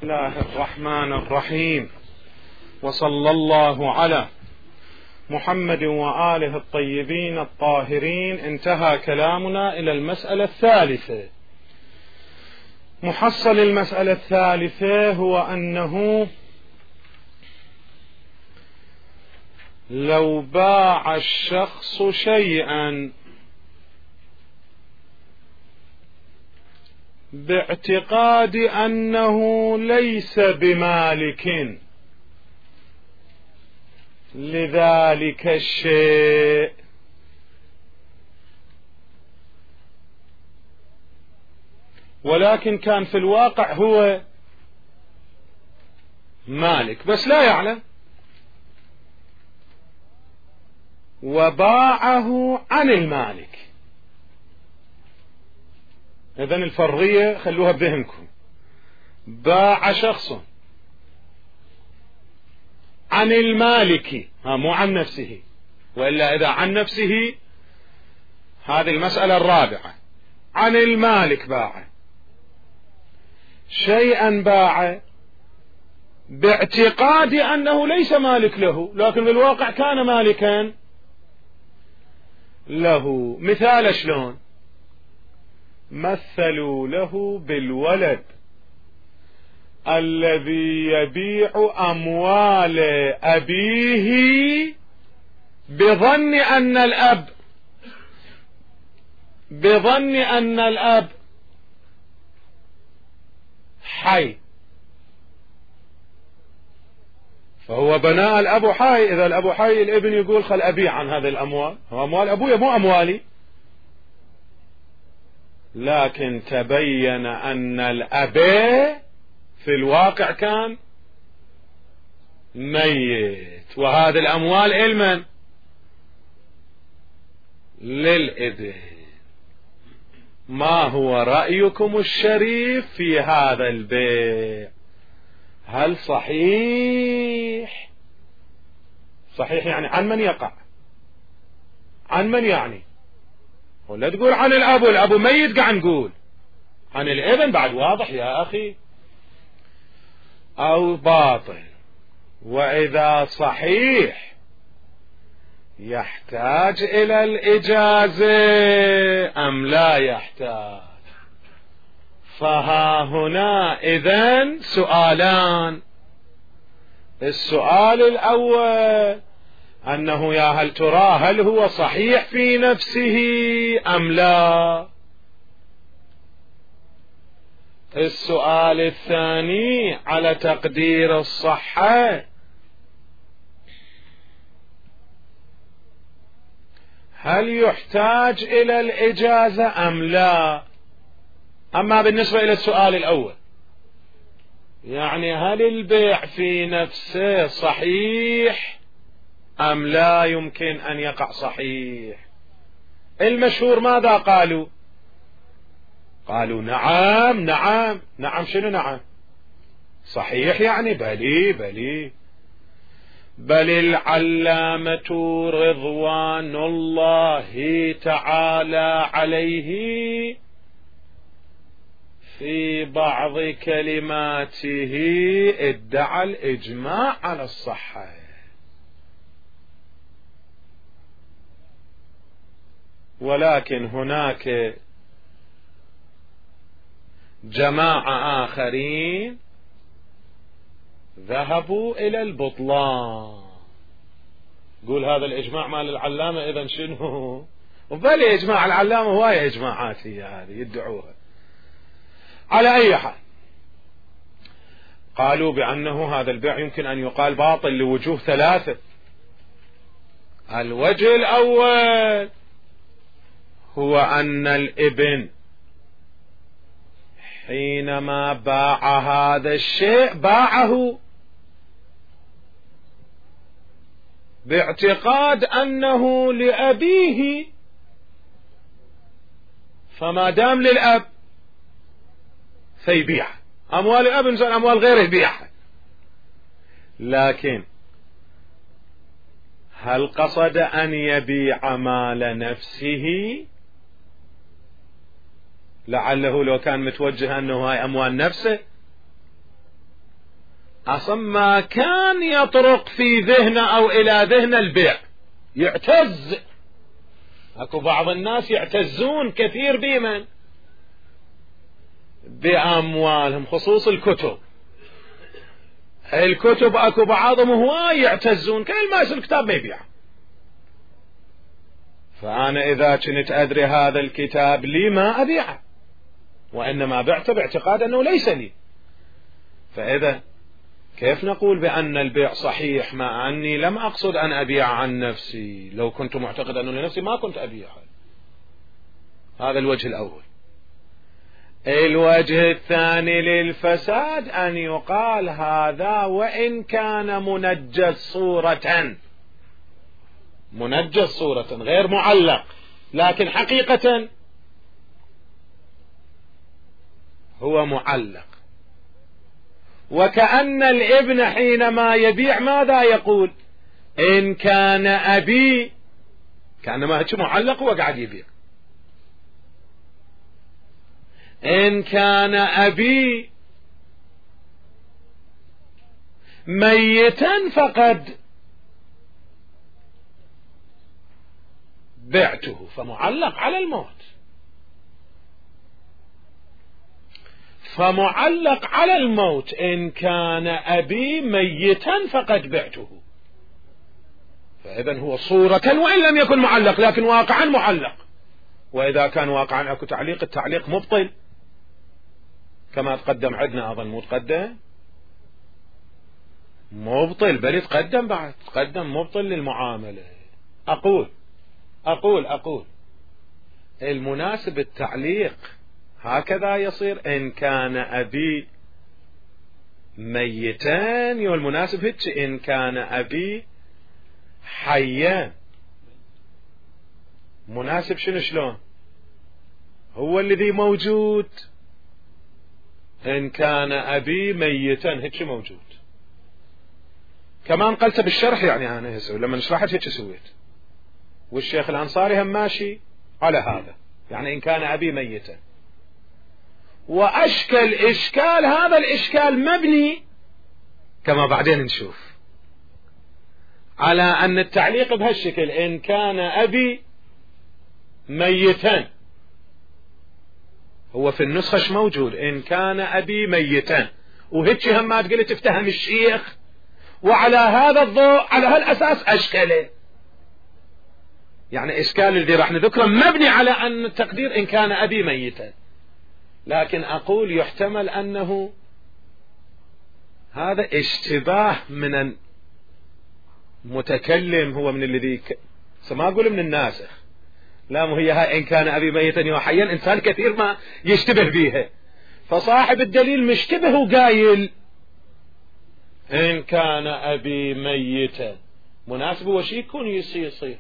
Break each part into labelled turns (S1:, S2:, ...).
S1: الله الرحمن الرحيم، وصلى الله على محمد وآله الطيبين الطاهرين. انتهى كلامنا إلى المسألة الثالثة. محصل المسألة الثالثة هو أنه لو باع الشخص شيئا باعتقاد أنه ليس بمالك لذلك الشيء، ولكن كان في الواقع هو مالك بس لا يعلم، وباعه عن المالك. إذن الفرضية خلوها بذهنكم. باع شخص عن المالك، مو عن نفسه، وإلا إذا عن نفسه هذه المسألة الرابعة. عن المالك باع شيئا، باع باعتقاد أنه ليس مالك له، لكن في الواقع كان مالكا له. مثال شلون؟ مثلوا له بالولد الذي يبيع أموال أبيه بظن أن الأب حي، فهو بناء الأب حي. إذا الأب حي الابن يقول خل أبيع عن هذه الأموال، هو أموال أبويا مو أموالي. لكن تبين أن الأب في الواقع كان ميت، وهذه الأموال إلمن؟ للابن. ما هو رأيكم الشريف في هذا البيع؟ هل صحيح؟ صحيح يعني عن من يقع؟ عن من يعني؟ ولا تقول عن الأب والأب ميت، قاعد نقول عن الابن، بعد واضح يا أخي. أو باطل؟ وإذا صحيح يحتاج إلى الإجازة أم لا يحتاج؟ فها هنا إذن سؤالان. السؤال الأول أنه يا هل ترى هل هو صحيح في نفسه أم لا؟ السؤال الثاني على تقدير الصحة، هل يحتاج إلى الإجازة أم لا؟ أما بالنسبة إلى السؤال الأول، يعني هل البيع في نفسه صحيح أم لا يمكن أن يقع صحيح؟ المشهور ماذا قالوا؟ قالوا نعم نعم نعم. شنو نعم؟ صحيح يعني بلي. بل العلامة رضوان الله تعالى عليه في بعض كلماته ادعى الإجماع على الصحة، ولكن هناك جماعة آخرين ذهبوا إلى البطلان. قول هذا الإجماع مال العلامة إذن شنو؟ وبالي إجماع العلامة هواية إجماعات هي هذه يدعوها. على أي حال، قالوا بأنه هذا البيع يمكن أن يقال باطل لوجوه ثلاثة. الوجه الأول هو أن الابن حينما باع هذا الشيء باعه باعتقاد أنه لأبيه، فما دام للأب فيبيع أموال الأب، إنسان أموال غيره يبيعها. لكن هل قصد أن يبيع مال نفسه؟ لعله لو كان متوجه أنه هاي أموال نفسه أصلا ما كان يطرق في ذهنه أو إلى ذهن البيع، يعتز. أكو بعض الناس يعتزون كثير بمن؟ بأموالهم، خصوص الكتب. الكتب أكو بعضهم هواي يعتزون، كل ما يصير الكتاب ما يبيع. فأنا إذا كنت أدري هذا الكتاب لي ما أبيعه، وإنما بعته باعتقاد أنه ليس لي. فإذا كيف نقول بأن البيع صحيح مع أني لم أقصد أن أبيع عن نفسي؟ لو كنت معتقد أنه لنفسي ما كنت أبيعه. هذا الوجه الأول. الوجه الثاني للفساد أن يقال هذا وإن كان منجز صورة، منجز صورة غير معلق، لكن حقيقة هو معلق. وكأن الابن حينما يبيع ماذا يقول؟ إن كان أبي، كأنما هيك معلق وقاعد يبيع. إن كان أبي ميتا فقد بعته، فمعلق على الموت، فمعلق على الموت. إن كان أبي ميتا فقد بعته، فإذن هو صورة وإن لم يكن معلق، لكن واقعا معلق. وإذا كان واقعا أكو تعليق، التعليق مبطل كما تقدم عندنا، أظن مو تقدم مبطل، بل يتقدم بعد، تقدم مبطل للمعاملة. أقول المناسب التعليق هكذا يصير. إن كان أبي ميتان، والمناسب هيك إن كان أبي حيان. مناسب شنو شلون؟ هو الذي موجود. إن كان أبي ميتان هيك موجود. كمان قلت بالشرح، يعني أنا لما شرحت هيك سويت، والشيخ الأنصاري هم ماشي على هذا، يعني إن كان أبي ميتا. وأشكل إشكال، هذا الإشكال مبني كما بعدين نشوف على أن التعليق بهالشكل، إن كان أبي ميتا، هو في النسخة ايش موجود؟ إن كان أبي ميتا، وهيك هم ما تقول تفتهم الشيخ، وعلى هذا الضوء على هالأساس أشكله. يعني إشكال الذي راح نذكره مبني على أن التقدير إن كان أبي ميتا، لكن أقول يحتمل أنه هذا اشتباه من المتكلم، هو من الذي ما أقول من الناسخ، لا، مو هي هاي إن كان أبي ميتا وحيا، إنسان كثير ما يشتبه بيها. فصاحب الدليل مشتبه وقايل إن كان أبي ميتا، مناسب هو شي يكون يصير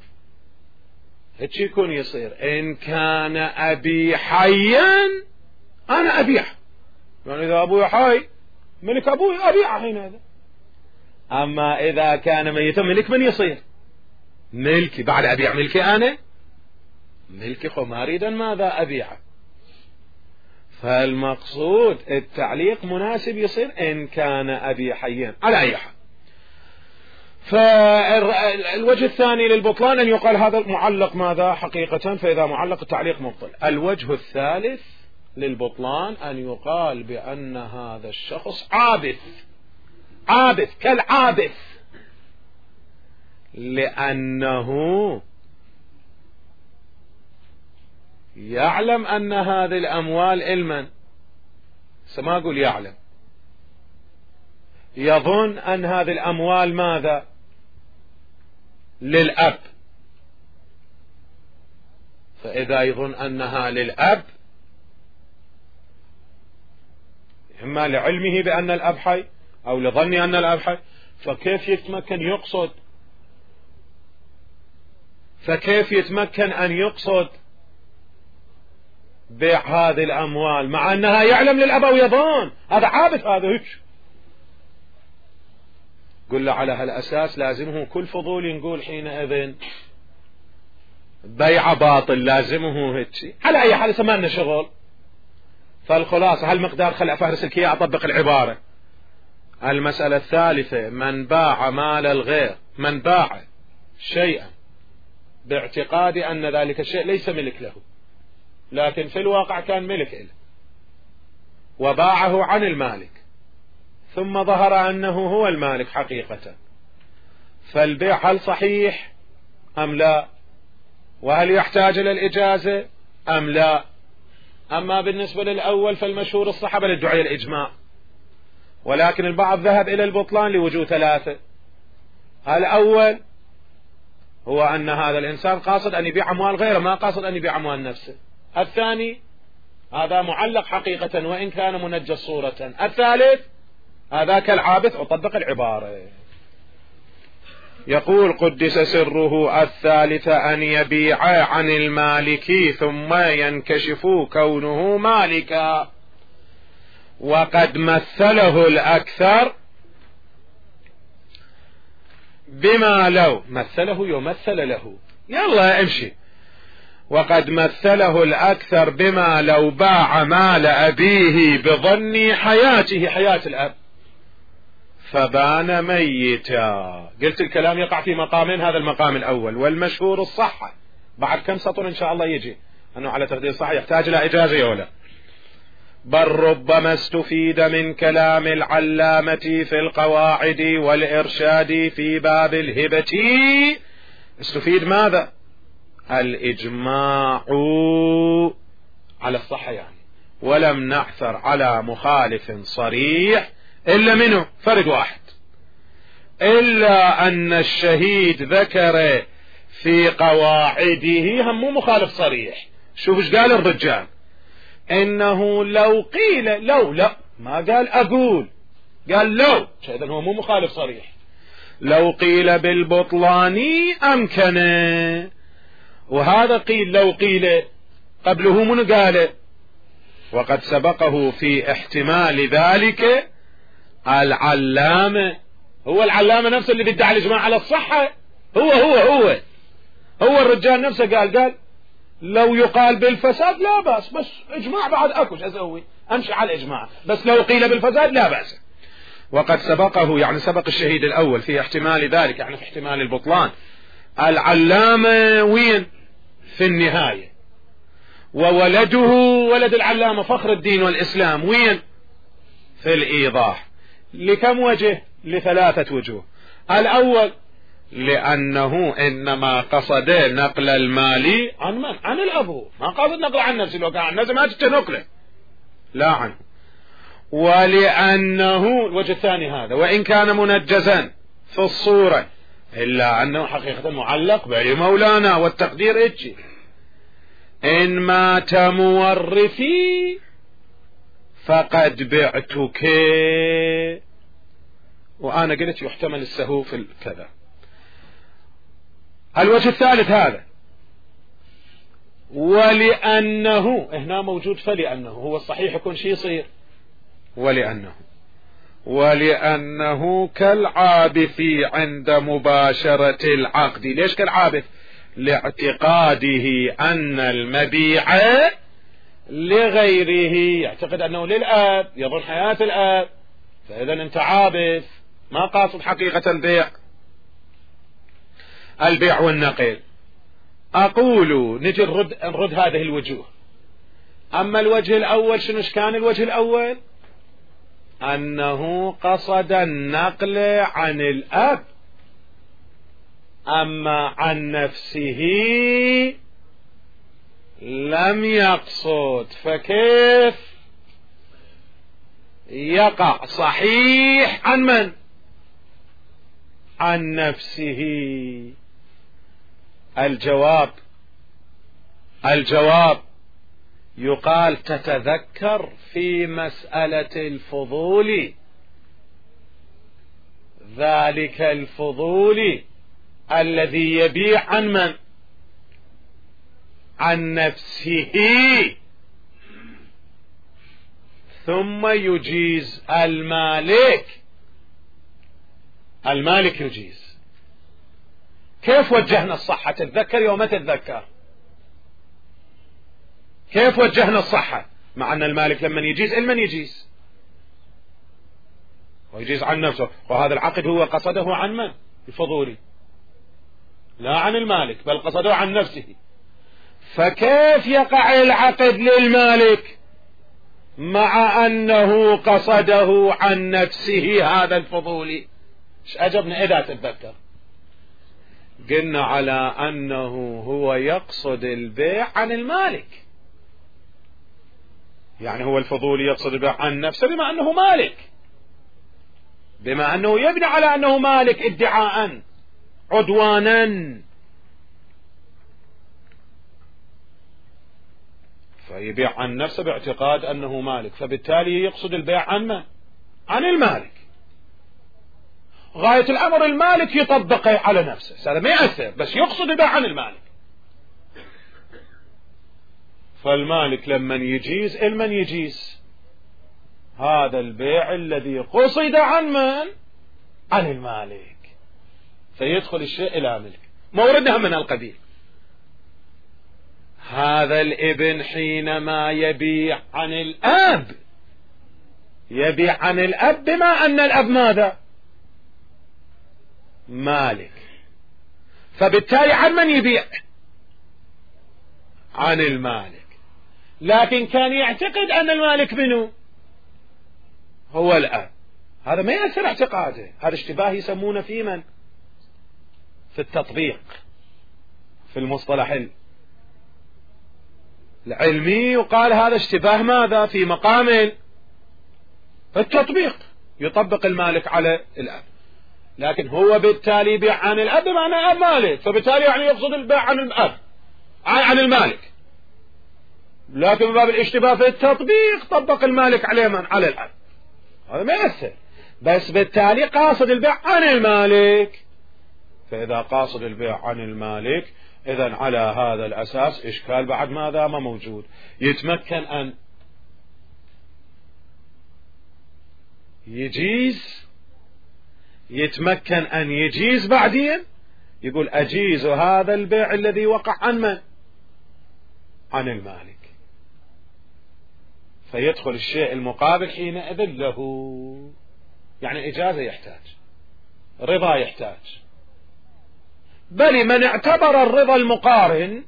S1: هيك يكون يصير. إن كان أبي حيا أنا أبيع، يعني إذا أبوي حي ملك أبوي أبيع حين هذا. أما إذا كان ميتا ملك من يصير؟ ملكي، بعد أبيع ملكي أنا، ملكي خو ما أريد ماذا أبيعه. فالمقصود التعليق مناسب يصير إن كان أبي حيا على أي حال. فالوجه الثاني للبطلان أن يقال هذا المعلق ماذا حقيقة، فإذا معلق التعليق مبطل. الوجه الثالث للبطلان أن يقال بأن هذا الشخص عابث كالعابث، لأنه يعلم أن هذه الأموال علما، سما أقول يعلم، يظن أن هذه الأموال ماذا؟ للأب. فإذا يظن أنها للأب، إما لعلمه بأن الأب حي أو لظني أن الأب حي، فكيف يتمكن أن يقصد بيع هذه الأموال مع أنها يعلم للأب أو يظن؟ هذا عابث، هذا هيك. قل له على هالأساس لازمه كل فضول، نقول حينئذ بيع باطل، لازمه هيك. على أي حال سمعنا شغل. فالخلاصة هالمقدار خلع فهرس لك إياه، أطبق العبارة. المسألة الثالثة: من باع مال الغير، من باع شيئا باعتقاد أن ذلك الشيء ليس ملك له، لكن في الواقع كان ملك له، وباعه عن المالك، ثم ظهر أنه هو المالك حقيقة، فالبيع هل صحيح أم لا؟ وهل يحتاج إلى الإجازة أم لا؟ أما بالنسبة للأول فالمشهور الصحة بل ادعي الإجماع، ولكن البعض ذهب إلى البطلان لوجود ثلاثة. الأول هو أن هذا الإنسان قاصد أن يبيع أموال غيره، ما قاصد أن يبيع أموال نفسه. الثاني هذا معلق حقيقة وإن كان منجس صورة. الثالث هذا كالعابث، أطبق العبارة. يقول قدس سره: الثالث أن يبيع عن المالك ثم ينكشف كونه مالكا، وقد مثله الأكثر بما لو مثله يمثل له، يلا امشي. وقد مثله الأكثر بما لو باع مال أبيه بظن حياته، حياة الأب، فبان ميتا. قلت الكلام يقع في مقامين، هذا المقام الأول والمشهور الصحة. بعد كم سطر إن شاء الله يجي أنه على تقدير الصحة يحتاج إلى إجازة ولا. بل ربما استفيد من كلام العلامة في القواعد والإرشاد في باب الهبة، استفيد ماذا؟ الإجماع على الصحة يعني، ولم نعثر على مخالف صريح إلا منه فرد واحد، إلا أن الشهيد ذكر في قواعده هم مخالف صريح. شوف ايش قال الرجال: إنه لو قيل، لو لا ما قال أقول، قال لو، إذا هو مو مخالف صريح. لو قيل بالبطلان أمكن، وهذا قيل لو قيل قبله من قال. وقد سبقه في احتمال ذلك العلامة، هو العلامة نفسه اللي ادعى الإجماع على الصحة، هو الرجال نفسه قال لو يقال بالفساد لا بأس، بس إجماع بعد أكوش أسوي أمشي على الإجماع، بس لو قيل بالفساد لا بأس. وقد سبقه يعني سبق الشهيد الأول في احتمال ذلك، يعني في احتمال البطلان، العلامة وين؟ في النهاية. وولده ولد العلامة فخر الدين والإسلام وين؟ في الإيضاح. لكم وجه؟ لثلاثة وجوه. الأول لأنه إنما قصد نقل المال عن من؟ عن الأب، ما قصد نقل عن نفسه، لو كان عن نفسه ما تنقله، لا عنه. ولأنه الوجه الثاني هذا، وإن كان منجزا في الصورة إلا أنه حقيقة معلق بعلي مولانا، والتقدير إيجي إن مات مورثي فقد بعتك، وأنا قلت يحتمل السهو في الكذا. الوجه الثالث هذا، ولأنه هنا موجود، فلأنه هو الصحيح يكون شيء يصير، ولأنه كالعابث عند مباشرة العقد. ليش كالعابث؟ لاعتقاده أن المبيع لغيره، يعتقد أنه للأب، يظن حياة الأب، فإذا أنت عابث، ما قاصد حقيقة البيع والنقل. أقول نجي نرد هذه الوجوه. أما الوجه الأول، شنو كان الوجه الأول؟ أنه قصد النقل عن الأب، أما عن نفسه لم يقصد، فكيف يقع صحيح عن من؟ عن نفسه. الجواب يقال تتذكر في مسألة الفضول، ذلك الفضول الذي يبيع عن من؟ عن نفسه، ثم يجيز المالك يجيز. كيف وجهنا الصحة؟ تتذكر يوم تتذكر كيف وجهنا الصحة؟ مع أن المالك لمن يجيز المن يجيز، ويجيز عن نفسه، وهذا العقد هو قصده عن من؟ الفضولي، لا عن المالك، بل قصده عن نفسه. فكيف يقع العقد للمالك مع أنه قصده عن نفسه هذا الفضولي؟ ايش أجبنا إذا تتذكر؟ قلنا على أنه هو يقصد البيع عن المالك، يعني هو الفضولي يقصد البيع عن نفسه بما أنه مالك، بما أنه يبني على أنه مالك ادعاء عدوانا، فيبيع عن نفسه باعتقاد أنه مالك، فبالتالي يقصد البيع عن من؟ عن المالك. غاية الأمر المالك يطبقه على نفسه، هذا ما يأثر، بس يقصد البيع عن المالك. فالمالك لما يجيز المن يجيز هذا البيع الذي قصد عن من؟ عن المالك، فيدخل الشيء إلى ملك. موردها من القبيل هذا الابن حينما يبيع عن الأب، يبيع عن الأب بما أن الأب ماذا؟ مالك، فبالتالي عن من يبيع؟ عن المالك. لكن كان يعتقد أن المالك منه هو الأب، هذا ما يأثر اعتقاده، هذا اشتباه يسمونه في من؟ في التطبيق، في المصطلح العلمي يقال هذا اشتباه ماذا؟ في مقام التطبيق، يطبق المالك على الأب، لكن هو بالتالي يبيع عن الأب بمعنى أب مالك، فبالتالي يعني يقصد البيع عن الأب عن المالك، لكن من باب الاشتباه في التطبيق طبق المالك عليه من؟ على الأب، هذا ما يأثر، بس بالتالي قاصد البيع عن المالك. فإذا قاصد البيع عن المالك إذن على هذا الأساس إشكال بعد ماذا؟ ما موجود، يتمكن أن يجيز، يتمكن أن يجيز بعدين، يقول أجيز هذا البيع الذي وقع عن من؟ عن المالك، فيدخل الشيء المقابل حينئذ له، يعني إجازة يحتاج، رضا يحتاج، بل من اعتبر الرضا المقارن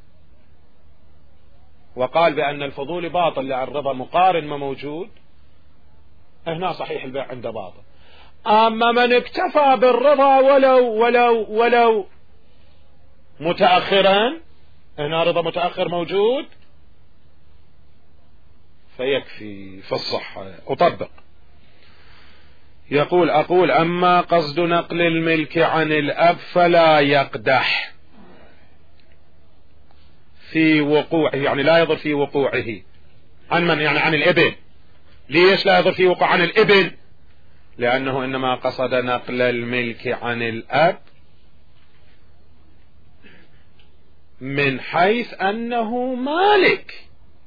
S1: وقال بأن الفضول باطل لأن الرضا مقارن ما موجود، هنا صحيح البيع عنده باطل. أما من اكتفى بالرضا ولو متأخرا، هنا رضا متأخر موجود فيكفي في الصحة أطبق. يقول أقول أما قصد نقل الملك عن الأب فلا يقدح في وقوعه، يعني لا يضر في وقوعه عن من؟ يعني عن الابن. ليش لا يضر في وقوع عن الابن؟ لأنه إنما قصد نقل الملك عن الأب من حيث أنه مالك،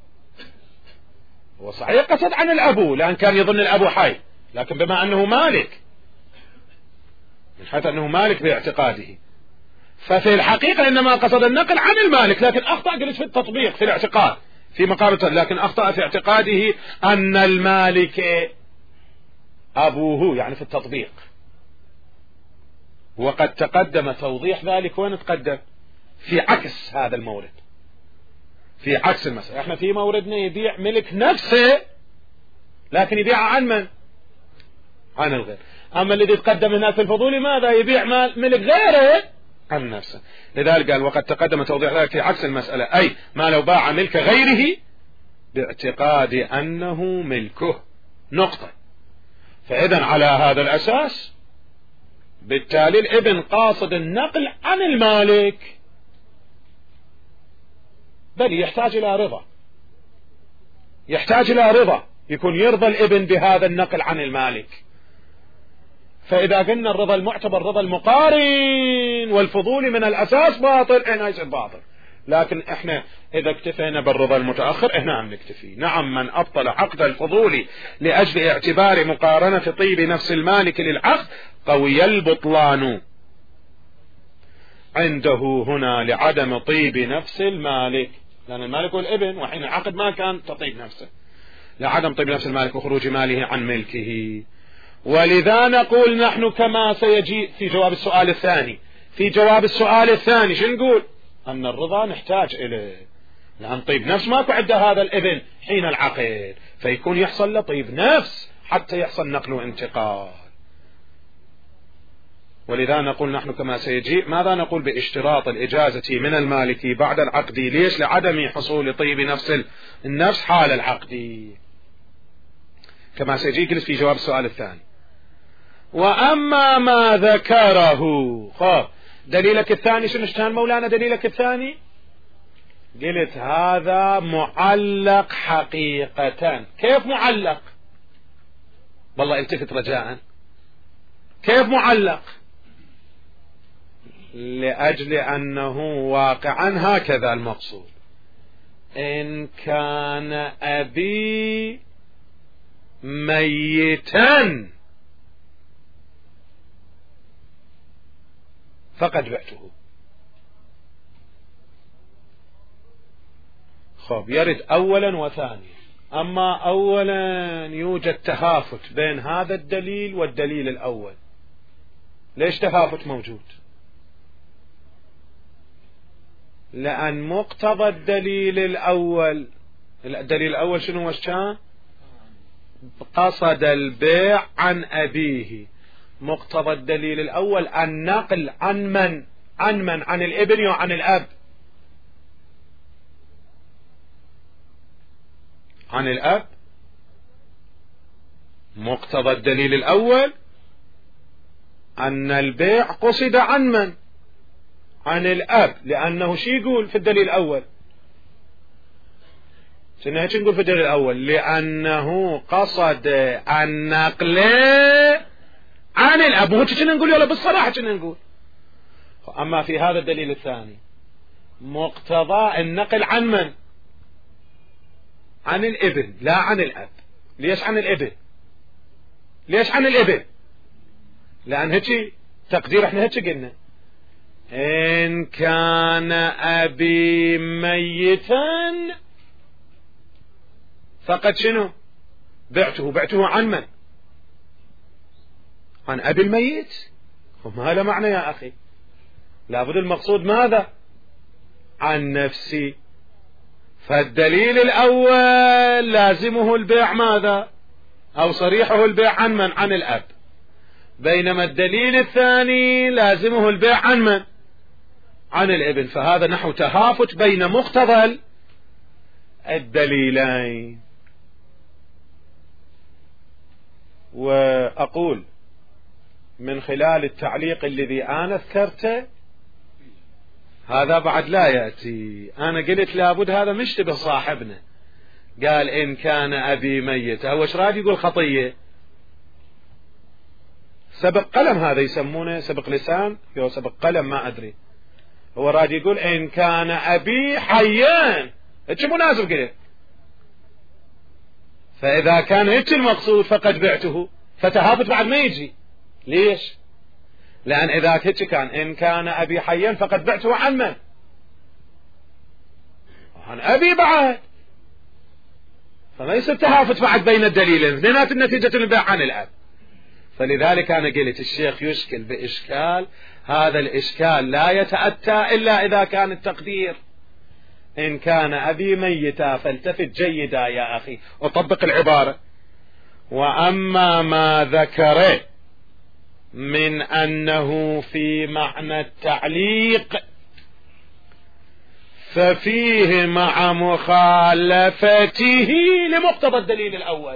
S1: وصحيح قصد عن الأبو لأن كان يظن الأبو حي، لكن بما أنه مالك من حيث أنه مالك باعتقاده، ففي الحقيقة إنما قصد النقل عن المالك، لكن أخطأ قلت في التطبيق في الاعتقاد في مقابلة، لكن أخطأ في اعتقاده أن المالك أبوه، يعني في التطبيق. وقد تقدم توضيح ذلك، وين تقدم؟ في عكس هذا المورد، في عكس المسألة. احنا في موردنا يبيع ملك نفسه لكن يبيع عن من؟ عن الغير. أما الذي تقدم هنا في الفضول ماذا؟ يبيع ملك غيره عن نفسه. لذلك قال وقد تقدم توضيح ذلك في عكس المسألة، أي ما لو باع ملك غيره باعتقاد أنه ملكه، نقطة. فإذن على هذا الأساس بالتالي الابن قاصد النقل عن المالك، بل يحتاج إلى رضا، يحتاج إلى رضا، يكون يرضى الابن بهذا النقل عن المالك. فإذا قلنا الرضا المعتبر رضا المقارن والفضول من الأساس باطل، هنا يصير باطل. لكن احنا إذا اكتفينا بالرضا المتأخر هنا عم نكتفي. نعم، من أبطل عقد الفضول لأجل اعتبار مقارنة طيب نفس المالك للعقد قوي البطلان عنده هنا لعدم طيب نفس المالك، لأن المالك والابن وحين العقد ما كان تطيب نفسه، لعدم طيب نفس المالك وخروج ماله عن ملكه. ولذا نقول نحن كما سيجي في جواب السؤال الثاني. في جواب السؤال الثاني شو نقول؟ أن الرضا نحتاج إليه، لأن طيب نفس ماكو عنده هذا الإذن حين العقد، فيكون يحصل له طيب نفس حتى يحصل نقل وانتقال. ولذا نقول نحن كما سيجي. ماذا نقول باشتراط الإجازة من المالكي بعد العقد؟ ليش؟ لعدم حصول طيب نفس النفس حال العقد، كما سيجي قلت في جواب السؤال الثاني. وأما ما ذكره، دليلك الثاني شنو كان مولانا؟ دليلك الثاني قلت هذا معلق حقيقة. كيف معلق؟ والله التفت رجاء، كيف معلق؟ لأجل أنه واقعا هكذا المقصود: إن كان أبي ميتا فقد بعته. خب يرد أولا وثانيا. أما أولا يوجد تهافت بين هذا الدليل والدليل الأول. ليش تهافت موجود؟ لأن مقتضى الدليل الأول، الدليل الأول شنو وشان؟ قصد البيع عن أبيه. مقتضى الدليل الأول النقل عن من؟ عن الابن وعن الأب. عن الأب. مقتضى الدليل الأول أن البيع قصد عن من؟ عن الأب، لأنه شي يقول في الدليل الأول؟ شنو هيك نقول في الدليل الأول؟ لأنه قصد النقل عن الأب. مو كنا نقول ولا بالصراحة كنا نقول. أما في هذا الدليل الثاني مقتضى النقل عن من؟ عن الابن لا عن الأب. ليش عن الابن؟ ليش عن الابن؟ لأن هيك تقدير احنا هيك قلنا: إن كان أبي ميتا فقد شنو؟ بعته عن من؟ عن أبي الميت. وما هذا معنى يا أخي. لابد المقصود ماذا؟ عن نفسي. فالدليل الأول لازمه البيع ماذا؟ أو صريحه البيع عن من؟ عن الأب. بينما الدليل الثاني لازمه البيع عن من؟ عن الابن. فهذا نحو تهافت بين مقتضى الدليلين. وأقول من خلال التعليق الذي أنا ذكرته هذا بعد لا يأتي. أنا قلت لابد هذا مشتبه صاحبنا، قال إن كان أبي ميت. هو ايش راد يقول؟ خطية سبق قلم، هذا يسمونه سبق لسان أو سبق قلم ما أدري. هو راد يقول إن كان أبي حيان. ايش مناسب كده؟ فإذا كان هيك المقصود فقد بعته، فتهافت بعد ما يجي. ليش؟ لأن إذا هيك كان إن كان أبي حيا فقد بعته عن من؟ عن أبي بعد. فما يصير تهافت بعد بين الدليلين، اثنينات النتيجة البيع عن الأب. فلذلك أنا قلت الشيخ يشكل بإشكال، هذا الإشكال لا يتأتى إلا إذا كان التقدير إن كان أبي ميتا. فالتفت جيدا يا أخي وطبق العبارة: وأما ما ذكره من أنه في معنى التعليق ففيه مع مخالفته لمقتضى الدليل الأول.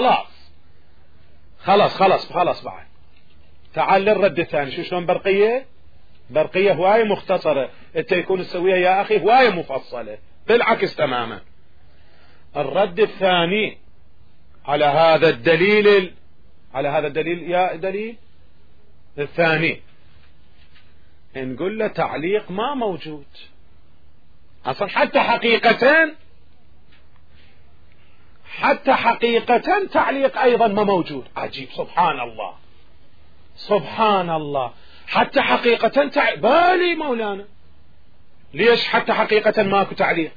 S1: خلاص بعد. تعال للرد الثاني. شو شلون برقية هواية مختصرة، انت يكون تسويها يا أخي هواية مفصلة، بالعكس تماما. الرد الثاني على هذا الدليل يا دليل الثاني، نقول له تعليق ما موجود أصلا. حتى حقيقة تعليق أيضا ما موجود. عجيب، سبحان الله. حتى حقيقة بالي مولانا، ليش حتى حقيقة ماكو تعليق؟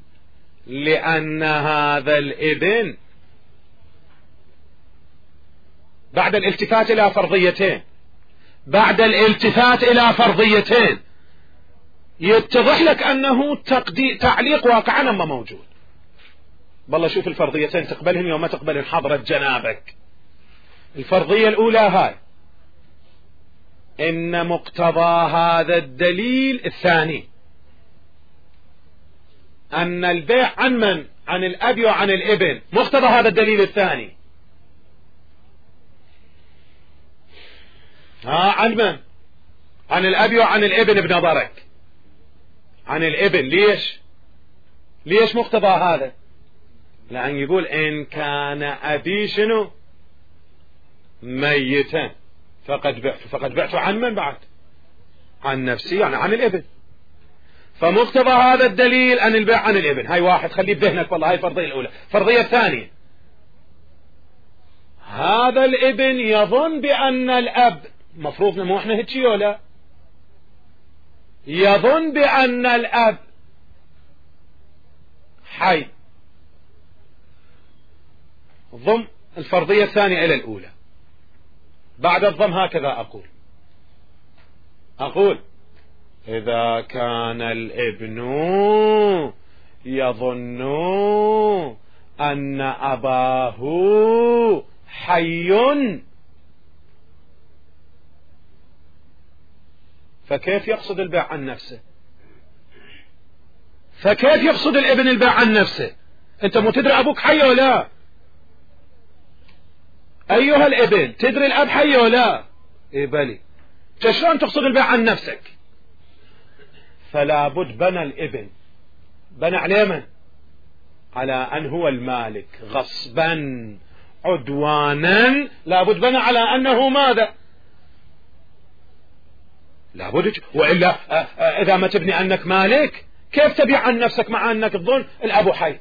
S1: لأن هذا الابن بعد الالتفات إلى فرضيتين، بعد الالتفات إلى فرضيتين يتضح لك أنه تعليق واقعا ما موجود. والله شوف الفرضيتين تقبلهم يوم ما تقبلهم حضرة جنابك. الفرضية الأولى هاي، إن مقتضى هذا الدليل الثاني أن البيع عن من؟ عن الأب وعن الابن. مقتضى هذا الدليل الثاني عن من؟ عن الأب وعن الابن بنظرك، عن الابن. ليش مقتضى هذا؟ لأن يقول إن كان أبي شنو؟ ميتا فقد بعت عن من بعد؟ عن نفسي، يعني عن الابن. فمقتضى هذا الدليل أن البيع عن الابن. هاي واحد خليه بذهنك، والله هاي الفرضية الأولى. الفرضية الثانية، هذا الابن يظن بأن الأب، مفروض مو احنا هيك ولا؟ يظن بأن الأب حي. ضم الفرضية الثانية إلى الأولى. بعد الضم هكذا أقول إذا كان الابن يظن أن أباه حي فكيف يقصد البيع عن نفسه؟ فكيف يقصد الابن البيع عن نفسه؟ أنت مو تدري أبوك حي ولا؟ أيها الابن تدري الأب حي ولا؟ إيه بلي. شلون تقصد البيع عن نفسك؟ فلا بد بنى الابن، بنى على من؟ على أن هو المالك غصبا عدوانا. لا بد بنى على أنه ماذا؟ لا بد. وإلا إذا ما تبني أنك مالك كيف تبيع عن نفسك مع أنك تظن الأب حي؟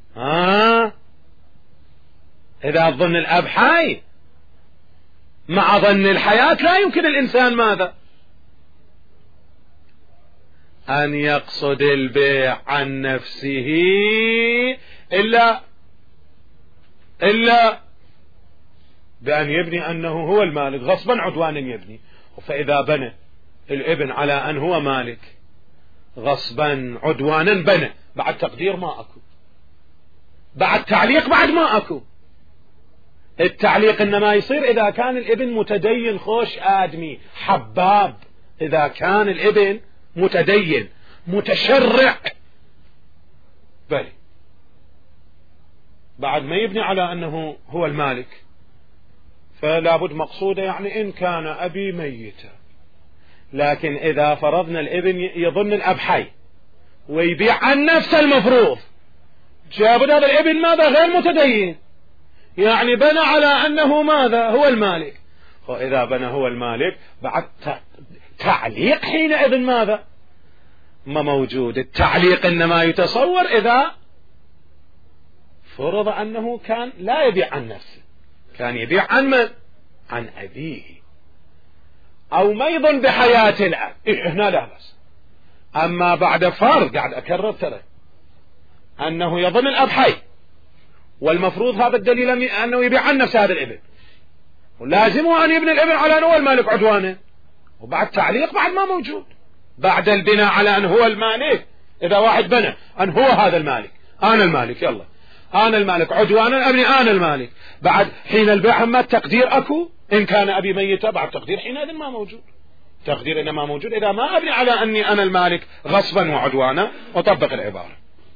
S1: إذا تظن الأب حي مع ظن الحياة لا يمكن الإنسان ماذا؟ أن يقصد البيع عن نفسه إلا بأن يبني أنه هو المالك غصبا عدوانا يبني. فإذا بنى الابن على أن هو مالك غصبا عدوانا بنى، بعد تقدير ما أكو، بعد تعليق بعد ما أكو. التعليق إنما يصير إذا كان الابن متدين خوش آدمي حباب، إذا كان الابن متدين متشرع بلي، بعد ما يبني على أنه هو المالك فلا بد مقصوده يعني إن كان أبي ميتا. لكن إذا فرضنا الابن يظن الأب حي ويبيع عن نفسه المفروض، جابد هذا الابن ماذا؟ غير متدين، يعني بنى على أنه ماذا؟ هو المالك. وإذا بنى هو المالك بعد تعليق حينئذ ماذا؟ ما موجود. التعليق إنما يتصور إذا فرض أنه كان لا يبيع عن نفسه، كان يبيع عن من؟ عن أبيه، أو ما يظن بحياة الأب. هنا لا بس. أما بعد فرض، قاعد أكرر ترى، أنه يظن الأب حي والمفروض هذا الدليل أنه يبيع عن نفسه هذا الابن، ولازمه أن يبني الابن على أنه هو المالك عدوانه، وبعد تعليق بعد ما موجود. بعد البناء على أن هو المالك، إذا واحد بنى أن هو هذا المالك، أنا المالك، يلا أنا المالك عدوانا أبني أنا المالك، بعد حين البيع ما التقدير أكو إن كان أبي ميتا، بعد تقدير حينئذ ما موجود. تقدير إنما موجود إذا ما أبني على أني أنا المالك غصبا وعدوانا وطبق العبارة.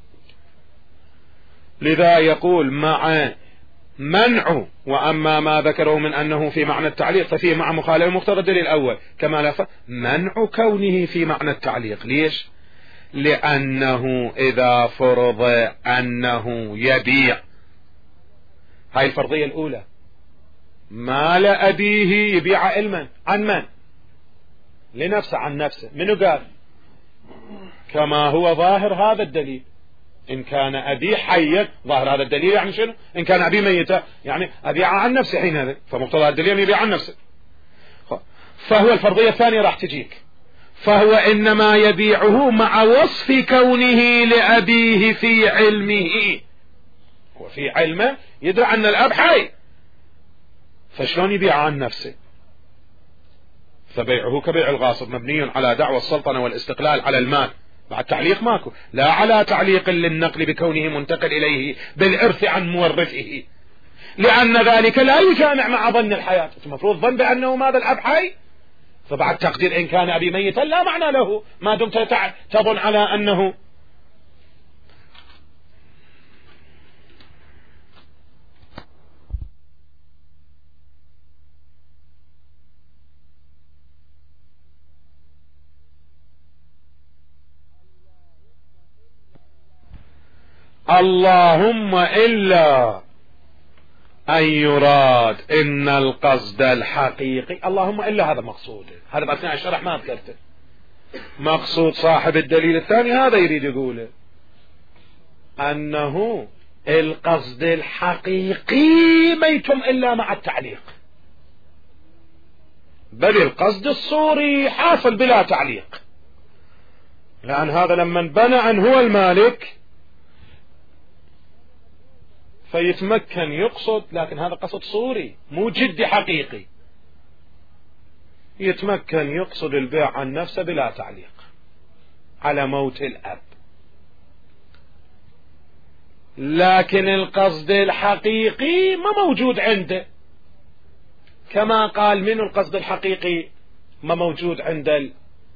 S1: لذا يقول مع منع، وأما ما ذكره من أنه في معنى التعليق ففيه مع مخالفة مقتضى الدليل الأول كما لا منع كونه في معنى التعليق. ليش؟ لأنه إذا فرض أنه يبيع، هاي الفرضية الأولى، مال أبيه يبيع علما عن من؟ لنفسه، عن نفسه. منو قال؟ كما هو ظاهر هذا الدليل، إن كان أبي حيا، ظاهر هذا الدليل يعني شنو؟ إن كان أبي ميتا يعني أبيع عن نفسه حينئذ، فمقتضى الدليل يبيع عن نفسه. فهو الفرضية الثانية راح تجيك، فهو إنما يبيعه مع وصف كونه لأبيه في علمه، وفي علمه يدعى أن الأب حي، فشلون يبيع عن نفسه؟ فبيعه كبيع الغاصب، مبني على دعوى السلطنة والاستقلال على المال، بعد تعليق ماكو، لا على تعليق للنقل بكونه منتقل إليه بالإرث عن مورثه، لأن ذلك لا يجامع مع ظن الحياة. المفروض ظن بأنه ماذا الأب حي، فبعد تقدير إن كان أبي ميتا لا معنى له ما دمت تظن على أنه. اللهم إلا أن يراد إن القصد الحقيقي، اللهم إلا هذا مقصوده، هذا بأثناء الشرح ما ذكرته، مقصود صاحب الدليل الثاني هذا يريد يقوله، أنه القصد الحقيقي ما يتم إلا مع التعليق، بل القصد الصوري حاصل بلا تعليق، لأن هذا لما بنى أن هو المالك فيتمكن يقصد، لكن هذا قصد صوري مو جدي حقيقي، يتمكن يقصد البيع عن نفسه بلا تعليق على موت الأب. لكن القصد الحقيقي ما موجود عنده، كما قال من القصد الحقيقي ما موجود عند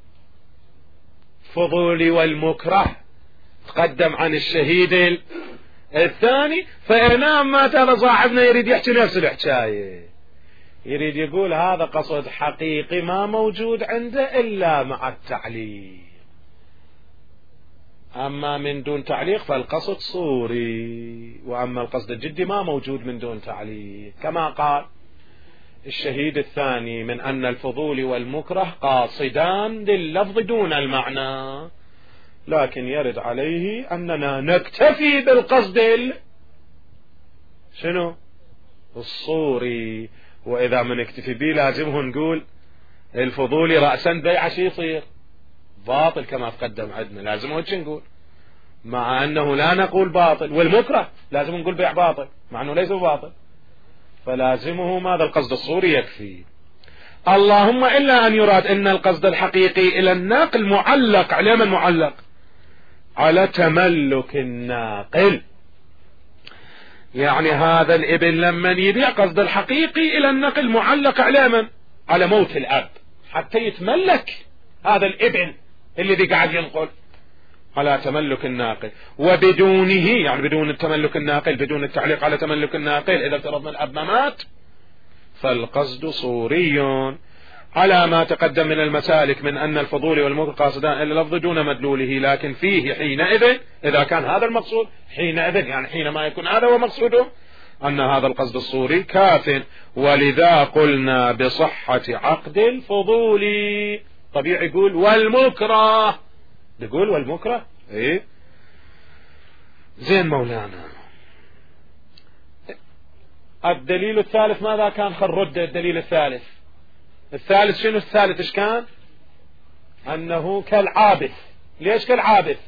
S1: الفضول والمكره، تقدم عن الشهيد الثاني. فإنما ما ترى صاحبنا يريد يحكي نفس الحكاية، يريد يقول هذا قصد حقيقي ما موجود عنده إلا مع التعليق، أما من دون تعليق فالقصد صوري، وأما القصد الجدي ما موجود من دون تعليق، كما قال الشهيد الثاني من أن الفضول والمكره قاصدان لللفظ دون المعنى، لكن يرد عليه أننا نكتفي بالقصد شنو الصوري، وإذا ما نكتفي به لازمه نقول الفضول رأسا بيع شي يصير باطل كما تقدم عندنا، لازم نقول مع أنه لا نقول باطل، والمكره لازم نقول بيع باطل مع أنه ليس باطل، فلازمه ماذا القصد الصوري يكفي. اللهم إلا أن يراد إن القصد الحقيقي إلى الناقل معلق على من معلق على تملك الناقل، يعني هذا الابن لما يبيع قصد الحقيقي إلى النقل معلق على من؟ على موت الأب، حتى يتملك هذا الابن الذي قاعد ينقل على تملك الناقل، وبدونه يعني بدون التملك الناقل، بدون التعليق على تملك الناقل إذا افترضنا الأب ما مات فالقصد صوري على ما تقدم من المسالك من أن الفضول والمكر قاصدان إلى لفظ دون مدلوله، لكن فيه حينئذ إذا كان هذا المقصود حينئذ يعني حينما يكون هذا هو مقصوده أن هذا القصد الصوري كاف، ولذا قلنا بصحة عقد الفضول. طبيعي يقول والمكره، يقول والمكره إيه زين مولانا. الدليل الثالث ماذا كان؟ خرد الدليل الثالث شنو؟ الثالث ايش كان؟ انه كالعابث. ليش كالعابث؟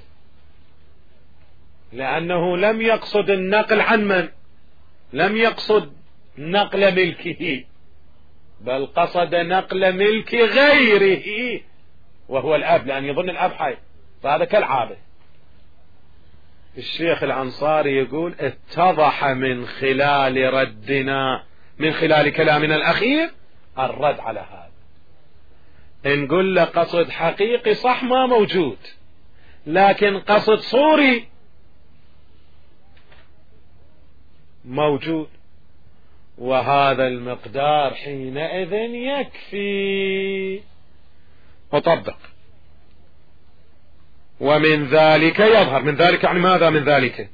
S1: لانه لم يقصد النقل عن من؟ لم يقصد نقل ملكه، بل قصد نقل ملك غيره وهو الاب، لان يظن الاب حي، فهذا كالعابث. الشيخ الأنصاري يقول اتضح من خلال ردنا، من خلال كلامنا الأخير الرد على هذا. نقول له قصد حقيقي صح ما موجود، لكن قصد صوري موجود، وهذا المقدار حينئذ يكفي. وطبق ومن ذلك يظهر، من ذلك يعني ماذا؟ من ذلك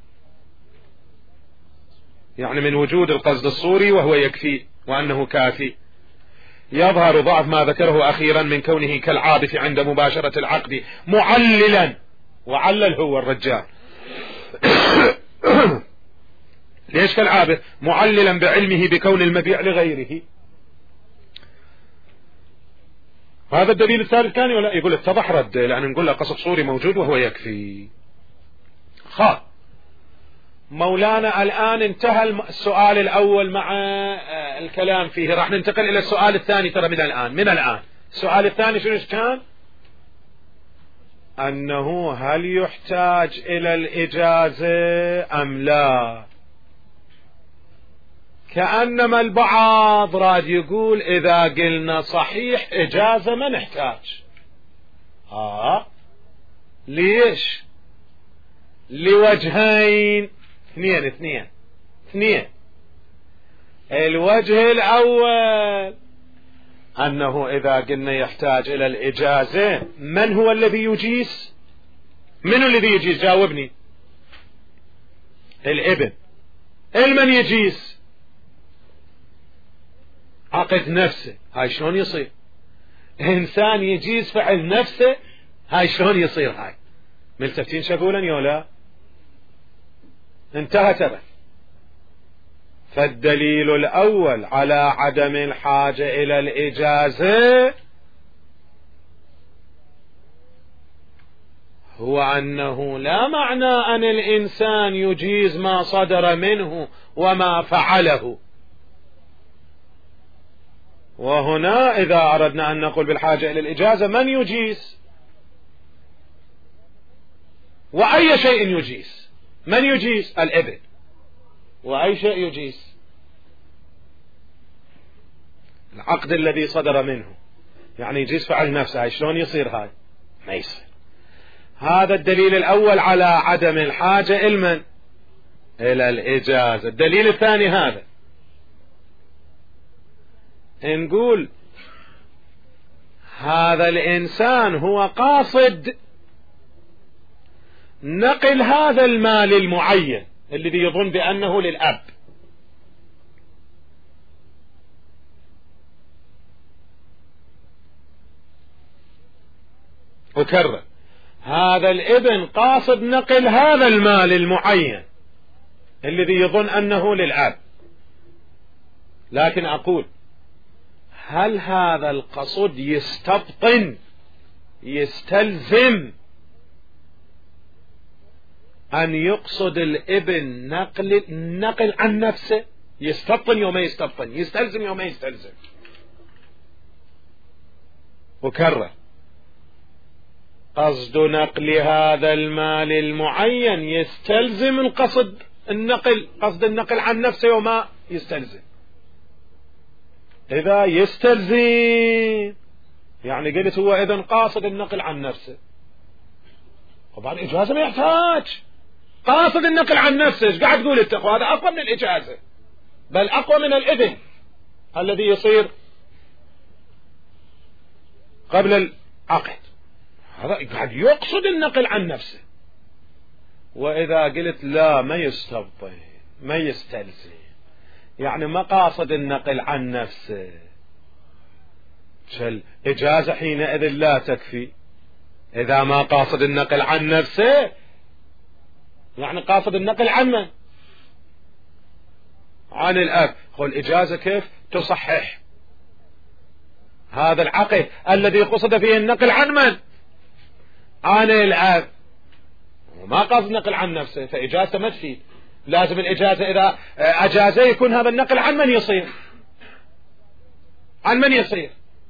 S1: يعني من وجود القصد الصوري وهو يكفي وأنه كافي، يظهر ضعف ما ذكره أخيرا من كونه كالعابث عند مباشرة العقد معللا، وعلل هو الرجال ليش كالعابث؟ معللا بعلمه بكون المبيع لغيره. هذا الدليل الثالث كان ولا يقول اتضح رد، لأن نقول له قصد صوري موجود وهو يكفي. مولانا الآن انتهى السؤال الأول مع الكلام فيه، راح ننتقل إلى السؤال الثاني. ترى من الآن السؤال الثاني شنو كان؟ أنه هل يحتاج إلى الإجازة أم لا؟ كأنما البعض راد يقول إذا قلنا صحيح إجازة ما نحتاج. ليش؟ لوجهين اثنين. الوجه الأول أنه إذا قلنا يحتاج إلى الإجازة، من هو الذي يجيز؟ من الذي يجيز؟ جاوبني. الابن. المن يجيز؟ عقد نفسه. هاي شلون يصير؟ إنسان يجيز فعل نفسه، هاي شلون يصير؟ هاي ملتفتين شكولا يولا؟ انتهى. ترى فالدليل الأول على عدم الحاجة إلى الإجازة هو أنه لا معنى أن الإنسان يجيز ما صدر منه وما فعله. وهنا إذا أردنا أن نقول بالحاجة إلى الإجازة، من يجيز؟ وأي شيء يجيز؟ من يجيز؟ الابن. وأي شيء يجيز؟ العقد الذي صدر منه. يعني يجيز فعل نفسه. هاي شلون يصير؟ هاي ما يصير. هذا الدليل الأول على عدم الحاجة إلى الإجازة. الدليل الثاني هذا، نقول هذا الإنسان هو قاصد نقل هذا المال المعين الذي يظن بأنه للأب، أكرر، هذا الابن قاصد نقل هذا المال المعين الذي يظن أنه للأب. لكن أقول هل هذا القصد يستلزم أن يقصد الابن نقل عن نفسه؟ يستبطن يوم يستبطن، يستلزم يوم يستلزم. وكرر، قصد نقل هذا المال المعين يستلزم قصد النقل عن نفسه وما يستلزم. إذا يستلزم يعني قلت هو إذن قاصد النقل عن نفسه، طبعا الإجازة ما يحتاج. قاصد النقل عن نفسه، ايش قاعد تقول انت؟ هذا أقوى من الإجازة، بل أقوى من الإذن الذي يصير قبل العقد. هذا قاعد يقصد النقل عن نفسه. وإذا قلت لا، ما يستبطن، ما يستلزم، يعني ما قاصد النقل عن نفسه، إجازة حينئذ لا تكفي. إذا ما قاصد النقل عن نفسه يعني قاصد النقل عن من؟ عن الأب. قل إجازة كيف تصحح هذا العقد الذي قصد فيه النقل عن من؟ عن الأب، وما قاصد النقل عن نفسه، فإجازة ما تفيد. لازم الإجازة إذا أجازة يكون هذا النقل عن من يصير؟ عن من يصير؟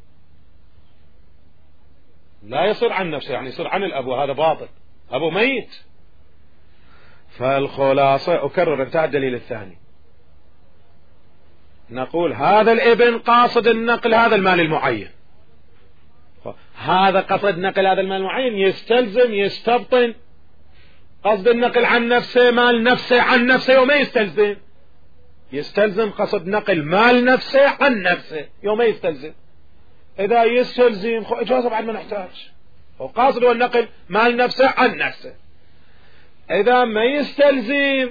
S1: لا يصير عن نفسه، يعني يصير عن الأب، وهذا باطل، أبو ميت. فالخلاصة أكرر، انتهى الدليل الثاني. نقول هذا الابن قاصد النقل هذا المال المعين، هذا قصد نقل هذا المال المعين يستلزم يستبطن قصد النقل عن نفسه، مال نفسه عن نفسه، وما يستلزم قصد نقل مال نفسه عن نفسه يوم يستلزم. إذا يستلزم إجازة بعد ما نحتاج، وقاصد هو النقل مال نفسه عن نفسه. إذا ما يستلزم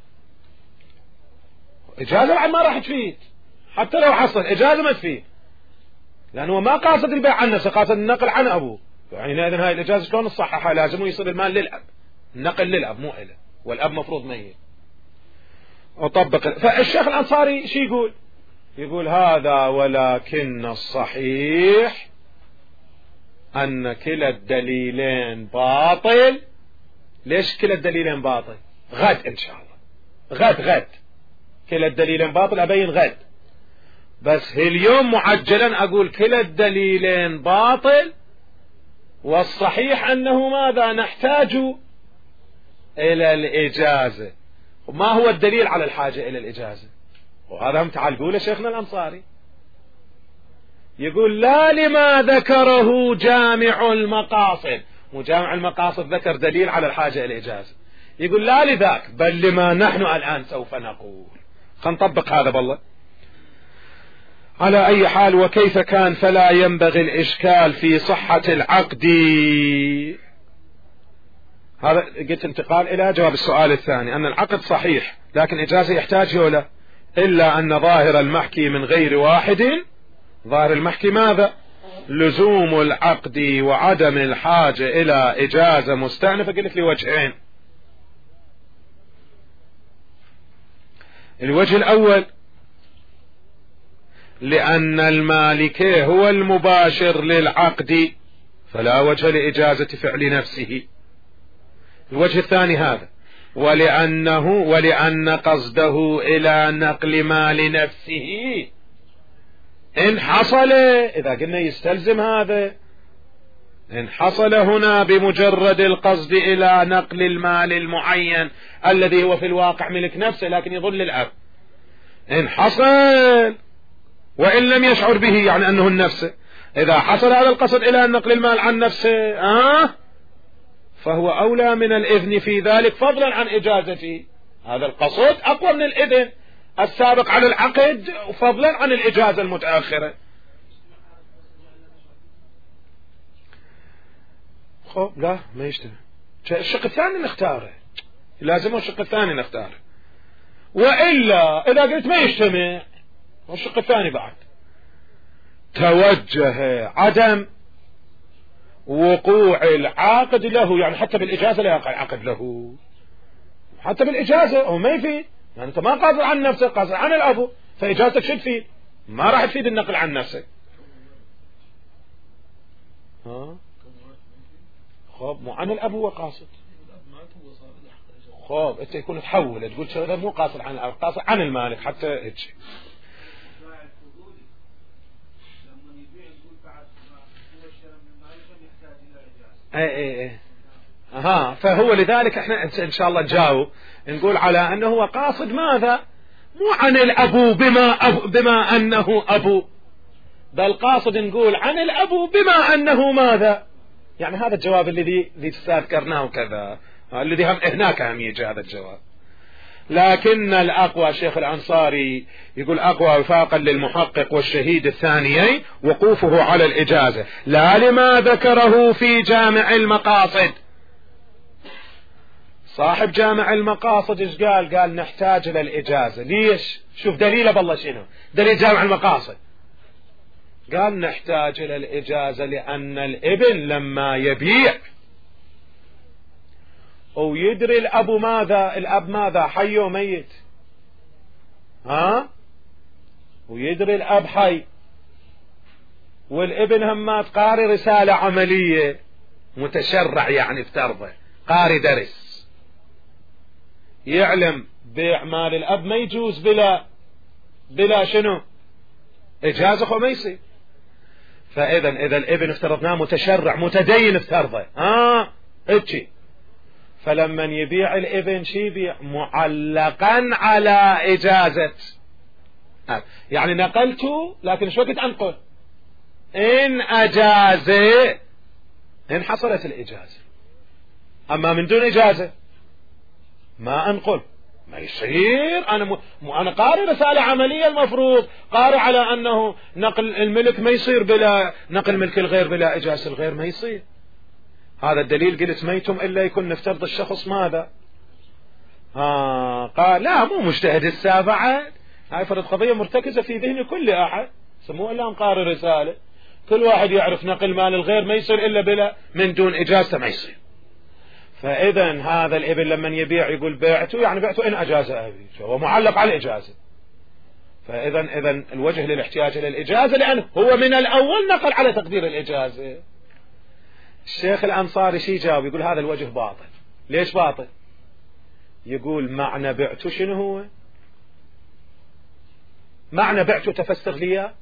S1: إجازة بعد ما راح تفيد، حتى لو حصل إجازة ما تفيد، لأنه ما قاصد البيع عن نفسه، قاصد النقل عن أبوه. يعني إذن هاي الإجازة شلون تصححها؟ لازم يصير المال للأب، النقل للأب مو إله، والأب مفروض ميت. وطبق. فالشيخ الأنصاري شي يقول هذا ولكن الصحيح أن كلا الدليلين باطل. ليش كلا الدليلين باطل؟ غد إن شاء الله غد كلا الدليلين باطل أبين غد، بس اليوم معجلا أقول كلا الدليلين باطل، والصحيح أنه ماذا نحتاج إلى الإجازة. ما هو الدليل على الحاجة إلى الإجازة؟ وهذا هم تعال شيخنا الأنصاري يقول لا لما ذكره جامع المقاصد، وجامع المقاصد ذكر دليل على الحاجة إلى الإجازة، يقول لا لذاك بل لما نحن الآن سوف نقول. خلينا نطبق هذا بالله. على أي حال وكيف كان فلا ينبغي الإشكال في صحة العقد. هذا قلت انتقال إلى جواب السؤال الثاني، أن العقد صحيح لكن إجازة يحتاج ولا، إلا أن ظاهر المحكي من غير واحد، ظاهر المحكي ماذا؟ لزوم العقد وعدم الحاجة إلى إجازة مستأنفة. قلت لي وجهين. الوجه الأول لأن المالك هو المباشر للعقد فلا وجه لإجازة فعل نفسه. الوجه الثاني هذا، ولأن قصده إلى نقل مال نفسه إن حصل، إذا قلنا يستلزم هذا، إن حصل هنا بمجرد القصد إلى نقل المال المعين الذي هو في الواقع ملك نفسه لكن يظل الأب، إن حصل وإن لم يشعر به يعني أنه النفس، إذا حصل هذا القصد إلى نقل المال عن نفسه فهو أولى من الإذن في ذلك فضلا عن إجازته. هذا القصد أقوى من الإذن السابق على العقد فضلا عن الإجازة المتأخرة. لا ما يشتغل. الشق الثاني نختاره، لازم الشق الثاني نختاره، وإلا إذا قلت ما يجتمع والشق الثاني بعد توجه عدم وقوع العاقد له، يعني حتى بالإجازة لا يقع العقد له، حتى بالإجازة هو ما يفيد، يعني أنت ما قاصر عن نفسك قاصر عن الأبو، فإجازتك شو تفيد؟ ما راح تفيد النقل عن نفسك. خب مو عن الأبو وقاصد، خب أنت يكون تحول تقول شو مو قاصر عن الأبو قاصر عن المالك حتى هيك. اي فهو لذلك احنا ان شاء الله نجاوب نقول على انه هو قاصد ماذا؟ مو عن الابو بما انه ابو، بل قاصد نقول عن الابو بما انه ماذا؟ يعني هذا الجواب الذي ذكرناه كذا، الذي هم هناك هم يجي هذا الجواب. لكن الأقوى شيخ الأنصاري يقول أقوى وفاقا للمحقق والشهيد الثانيين وقوفه على الإجازة لا لما ذكره في جامع المقاصد. صاحب جامع المقاصد ايش قال؟ قال نحتاج إلى الإجازة. ليش؟ شوف دليله بالله شنو دليل جامع المقاصد. قال نحتاج إلى الإجازة لأن الابن لما يبيع ويدري الأب ماذا، الأب ماذا حي وميت، ويدري الأب حي والابن همات قاري رسالة عملية متشرع يعني افترضه قاري درس، يعلم بيع مال الأب ما يجوز بلا شنو إجازة وما يصير. فإذا الابن افترضناه متشرع متدين افترضه اتشي، فلما يبيع الابن شي يبيع معلقا على إجازة، يعني نقلته لكن شو وقت أنقل إن أجازة إن حصلت الإجازة، أما من دون إجازة ما أنقل ما يصير. أنا قاري رسالة عملية المفروض قاري على أنه نقل الملك ما يصير بلا نقل ملك الغير بلا إجازة الغير ما يصير. هذا الدليل قلت ميتم إلا يكون نفترض الشخص ماذا قال لا مو مجتهد السابعة، هاي فرض قضية مرتكزة في ذهن كل أحد سموه إلا قاري رسالة، كل واحد يعرف نقل مال الغير ما يصير إلا بلا من دون إجازة ما يصير. فإذا هذا الابن لما يبيع يقول بعته يعني بعته إن أجازة أبي، هو معلق على الإجازة. فإذا الوجه للاحتياج إلى الإجازة لأنه هو من الأول نقل على تقدير الإجازة. الشيخ الأنصاري شي جاوب يقول هذا الوجه باطل. ليش باطل؟ يقول معنى بعت شنو هو؟ معنى بعت تفسر لي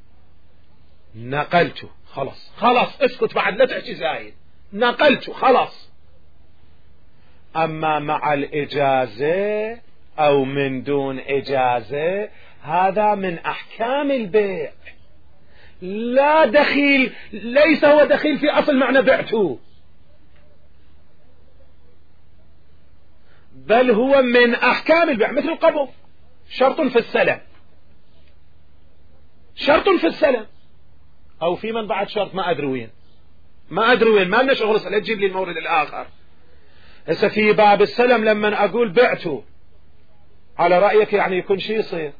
S1: نقلته. خلاص اسكت بعد لا تحكي زايد. نقلته خلاص. أما مع الإجازة أو من دون إجازة هذا من أحكام البيع، لا دخيل، ليس هو دخيل في أصل معنى بعته، بل هو من أحكام البيع. مثل القبض، شرط في السلم، شرط في السلم، أو في من بعد شرط ما أدري وين، ما لنا شغل. لا تجيب لي المورد الآخر. هسه في باب السلم لما أقول بعته، على رأيك يعني يكون شيء يصير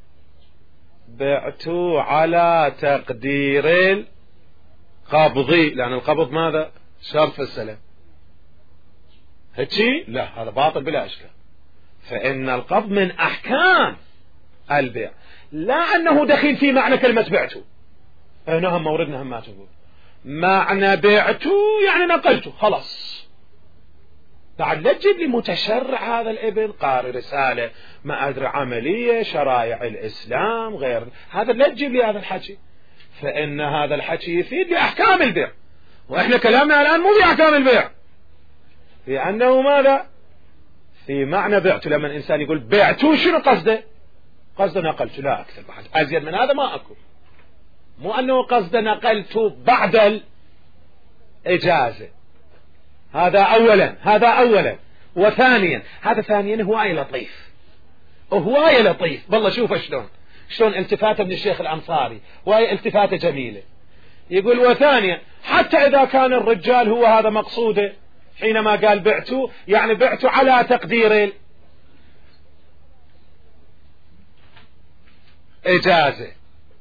S1: بعته على تقدير القبض، لأن القبض ماذا؟ شرط في السلم. هالشيء لا، هذا باطل بلا أشكال. فإن القبض من أحكام البيع، لا أنه دخيل في معنى كلمة بعته. هنا هم موردنا هم ما تقول معنى بعته يعني نقلته خلاص. بعد لا تجيب لي متشرع هذا الابن قارئ رسالة ما أدري عملية شرائع الإسلام غير هذا، لا تجيب لي هذا الحكي، فإن هذا الحكي يفيد بأحكام البيع، وإحنا كلامنا الآن مو بأحكام البيع، لأنه ماذا؟ في معنى بعته. لما الإنسان يقول بعته شنو قصده؟ قصده نقلته، لا أكثر. بعد أزيد من هذا ما أكو، مو أنه قصده نقلته بعد الإجازة. هذا أولا. وثانيا، هذا ثانيا هواية لطيف والله. شوف شلون التفاته من الشيخ الأنصاري، وهي التفاته جميلة. يقول وثانيا حتى إذا كان الرجال هو هذا مقصوده حينما قال بعته، يعني بعته على تقدير الإجازة.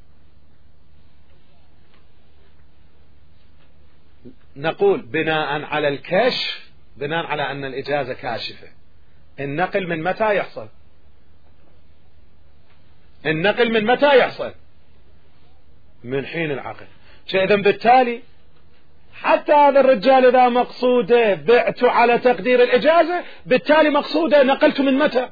S1: نقول بناء على الكشف، بناء على أن الإجازة كاشفة. النقل من متى يحصل؟ النقل من متى يحصل؟ من حين العقد. إذن بالتالي حتى هذا الرجال إذا مقصوده بعته على تقدير الإجازة، بالتالي مقصوده نقلته من متى؟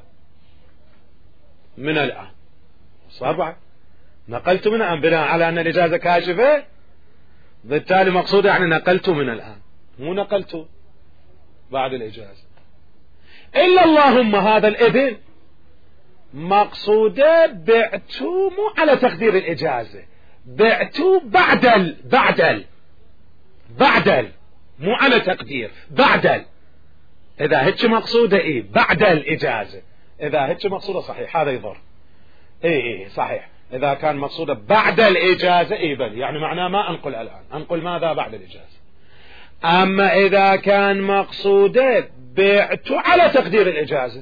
S1: من الآن. صار بعد نقلته من الآن بناء على أن الإجازة كاشفة، بالتالي مقصوده يعني نقلته من الآن، مو نقلته بعد الإجازة. إلا اللهم هذا الابن مقصوده بعته مو على تقدير الإجازة، بعته بعدل مو على تقدير، بعدل. إذا هيك مقصوده بعد الإجازة، إذا هيك مقصوده صحيح هذا يضر. صحيح. إذا كان مقصوده بعد الإجازة بل يعني معناه ما أنقل الآن، أنقل ماذا؟ بعد الإجازة. أما إذا كان مقصوده بعته على تقدير الإجازة،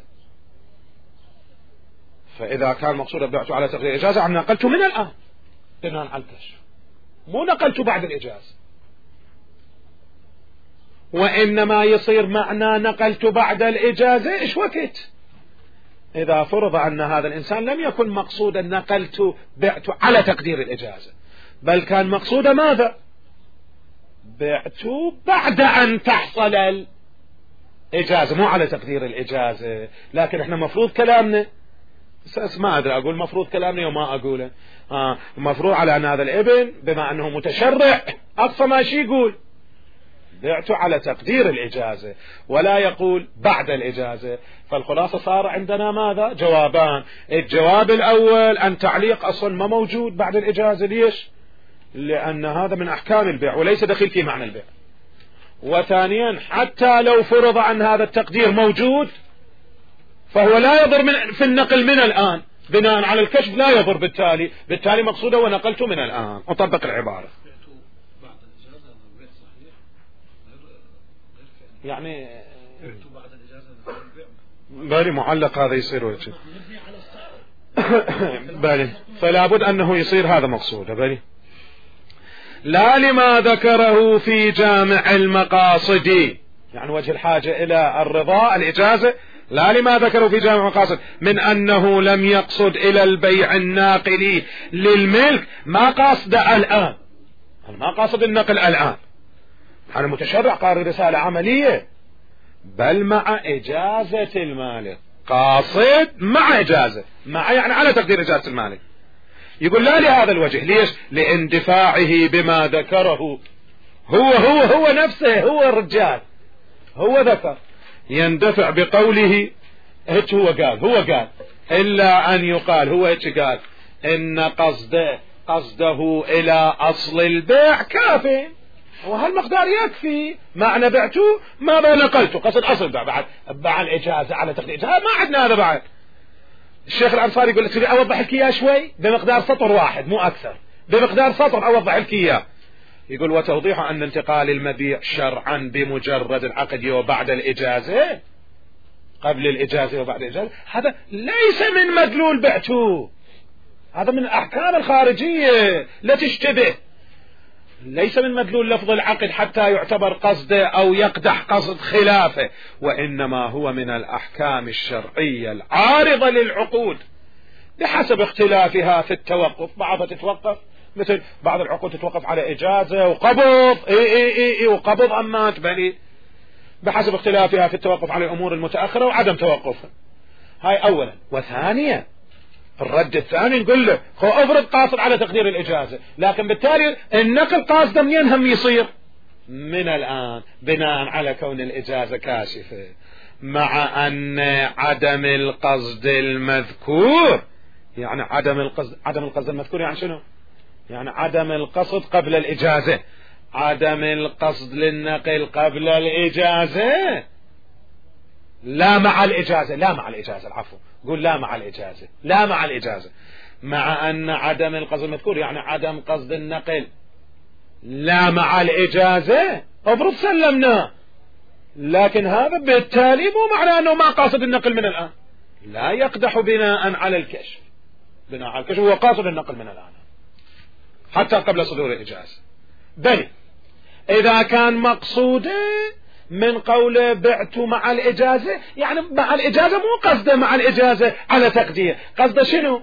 S1: فإذا كان مقصوده بعته على تقدير الإجازة يعني نقلته من الآن بناء على الكشف، مو نقلته بعد الإجازة. وإنما يصير معنى نقلته بعد الإجازة إيش وقت؟ إذا فرض أن هذا الإنسان لم يكن مقصودا نقلته بعته على تقدير الإجازة، بل كان مقصودا ماذا؟ بعته بعد أن تحصل الإجازة، مو على تقدير الإجازة. لكن إحنا مفروض كلامنا ما أدري أقول مفروض كلامنا وما أقوله. مفروض على أن هذا الابن بما أنه متشرع أقصى ما شي يقول بعته على تقدير الإجازة، ولا يقول بعد الإجازة. فالخلاصة صار عندنا ماذا؟ جوابان. الجواب الأول أن تعليق أصلا ما موجود بعد الإجازة. ليش؟ لأن هذا من أحكام البيع وليس دخيل في معنى البيع. وثانيا حتى لو فرض أن هذا التقدير موجود فهو لا يضر في النقل من الآن، بناء على الكشف لا يضر. بالتالي مقصوده ونقلته من الآن. أطبق العبارة يعني بالي معلق هذا يصير وجه بالي، فلا بد أنه يصير هذا مقصوده بالي. لا لما ذكره في جامع المقاصد، يعني وجه الحاجة إلى الرضا الإجازة، لا لما ذكره في جامع المقاصد من أنه لم يقصد إلى البيع الناقل للملك، ما قصد الآن، ما قصد النقل الآن. أنا متشرع قارئ رسالة عملية، بل مع إجازة المالك. قاصد مع إجازة، مع يعني على تقدير إجازة المالك. يقول لا لهذا الوجه. ليش؟ لاندفاعه بما ذكره. هو نفسه، هو الرجال، هو ذكر، يندفع بقوله هيك هو قال إلا أن يقال هو هيك قال إن قصده إلى أصل البيع كافٍ، وهالمقدار يكفي. معنى بعته ما نقلته، قصد أصل البيع. بعد الإجازة على تقدير إجازة ما عندنا هذا بعد. الشيخ الأنصاري يقول لك أوضح لك إياه شوي بمقدار سطر واحد مو أكثر، بمقدار سطر أوضح لك إياه. يقول وتوضيح أن انتقال المبيع شرعا بمجرد العقد وبعد الإجازة، قبل الإجازة وبعد الإجازة، هذا ليس من مدلول بعته، هذا من الأحكام الخارجية لا تشتبه. ليس من مدلول لفظ العقد حتى يعتبر قصده أو يقدح قصد خلافه، وإنما هو من الأحكام الشرعية العارضة للعقود بحسب اختلافها في التوقف. بعضها تتوقف، مثل بعض العقود تتوقف على إجازة وقبض، وقبض أما تبني، بحسب اختلافها في التوقف على الأمور المتأخرة وعدم توقفها. هاي أولا. وثانيا الرد الثاني نقول له افرض قاصد على تقدير الإجازة، لكن بالتالي النقل قاصدا منين هم يصير من الآن بناء على كون الإجازة كاشفة، مع أن عدم القصد المذكور، يعني عدم القصد المذكور يعني شنو؟ يعني عدم القصد قبل الإجازة، عدم القصد للنقل قبل الإجازة، لا مع الإجازة العفو، قول لا مع الإجازة، مع أن عدم القصد المذكور يعني عدم قصد النقل لا مع الإجازة، افرض سلمناه، لكن هذا بالتالي مو معناه أنه ما قاصد النقل من الآن، لا يقدح بناء على الكشف، هو قاصد النقل من الآن حتى قبل صدور الإجازة. بل إذا كان مقصوده من قوله بعت مع الإجازة، يعني مع الإجازة مو قصده مع الإجازة على تقدير، قصده شنو؟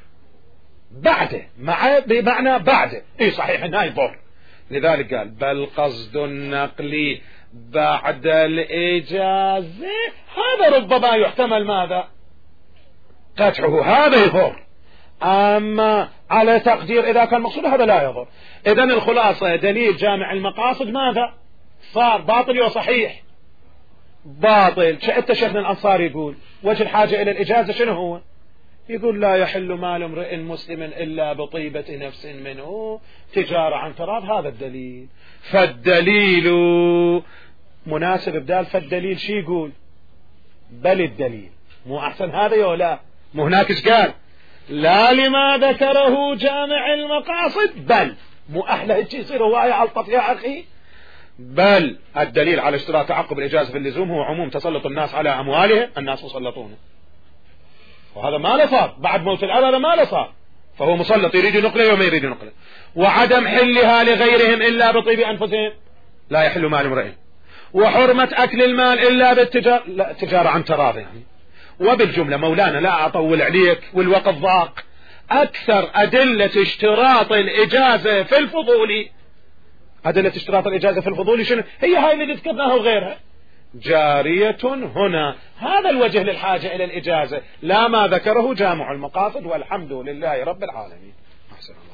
S1: بعده، بمعنى بعده. صحيح انها يضر، لذلك قال بل قصد النقل بعد الإجازة، هذا ربما يحتمل ماذا؟ قطعه، هذا يضر. أما على تقدير إذا كان مقصود هذا لا يضر. إذن الخلاصة دليل جامع المقاصد ماذا؟ صار باطل وصحيح. باطل. شئت شيخنا الأنصاري يقول وجه الحاجة إلى الإجازة شنو هو؟ يقول لا يحل مال امرئ مسلم إلا بطيبة نفس منه تجارة عن تراض. هذا الدليل. فالدليل مناسب بدال فالدليل شي يقول؟ بل الدليل. مو أحسن هذا ولا مو هناك إيش قال؟ لا لما ذكره جامع المقاصد بل. مو أحلى هيك يصير رواية ألطف يا أخي؟ بل الدليل على اشتراط تعقب الإجازة في اللزوم هو عموم تسلط الناس على أموالهم، الناس مسلطون، وهذا ما له صار بعد موت الأب، هذا ما له صار، فهو مسلط يريد نقله وما يريد نقله. وعدم حلها لغيرهم إلا بطيب أنفسهم، لا يحل مال امرئ. وحرمة أكل المال إلا بالتجارة، لا تجارة عن تراض يعني. وبالجملة مولانا لا أطول عليك والوقت ضاق، أكثر أدلة اشتراط الإجازة في الفضول، أدلة اشتراط الإجازة في الفضول شنو؟ هي هاي اللي ذكرناها وغيرها جارية هنا. هذا الوجه للحاجة إلى الإجازة، لا ما ذكره جامع المقاصد، والحمد لله رب العالمين. أحسن الله.